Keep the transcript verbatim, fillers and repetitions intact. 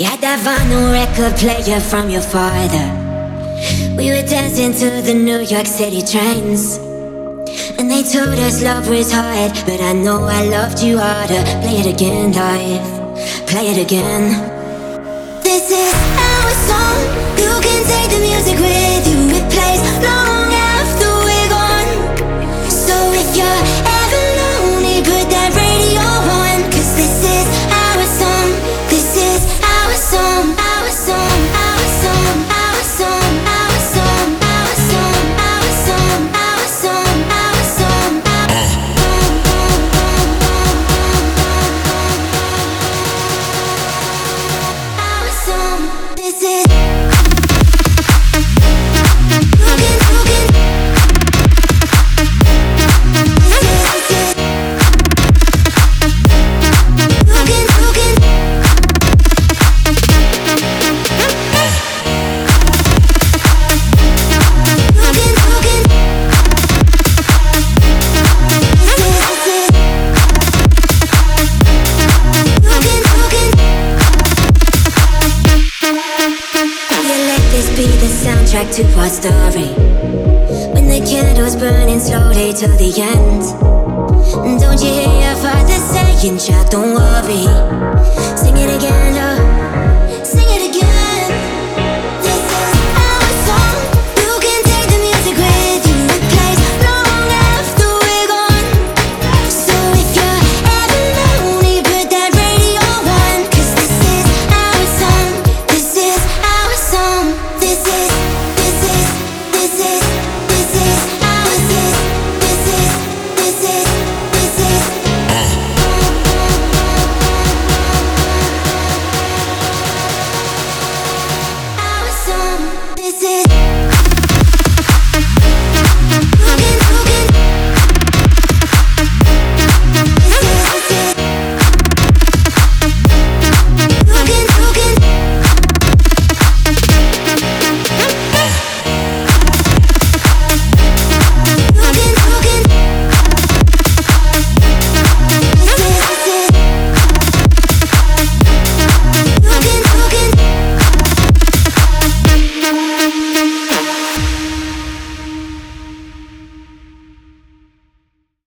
You had that vinyl record player from your father. We were dancing to the New York City trains, and they told us love was hard, but I know I loved you harder. Play it again, live, play it again. This is our song. You can take the music with you. It plays long after we're gone. So if you're ever lonely, put that radio on, 'cause this is our song. This is our song. Our song. Our song. Our song. Our song. Our song. Our song. Our song. Our song. Our song. This is. You can, you can. This is, this is. You can, you can. You can, you can. This is, this is. You can, you can. You let this be the soundtrack to our story. When the candle's burning slowly to the end, don't you hear your father saying, child, don't worry. Sing it again.